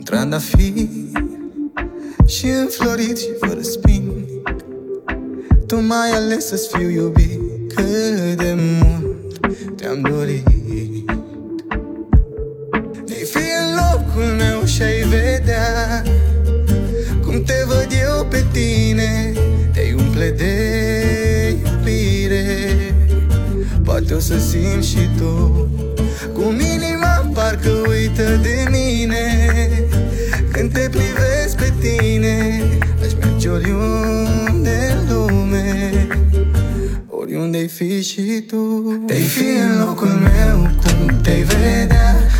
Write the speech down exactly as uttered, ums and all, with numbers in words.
trandafiri și înflorit și fără spin. Tu m-ai ales să-ți fiu iubit, cât de mult te-am dorit. De-ai fi în locul meu și-ai vedea cum te văd eu pe tine, te-ai umple de iubire. Poate o să simți și tu cum inima parcă uită de mine când te privesc pe tine. Aș merge oriunde în lume, oriunde-ai fi și tu. Te-ai fi în locul meu, cum te-ai vedea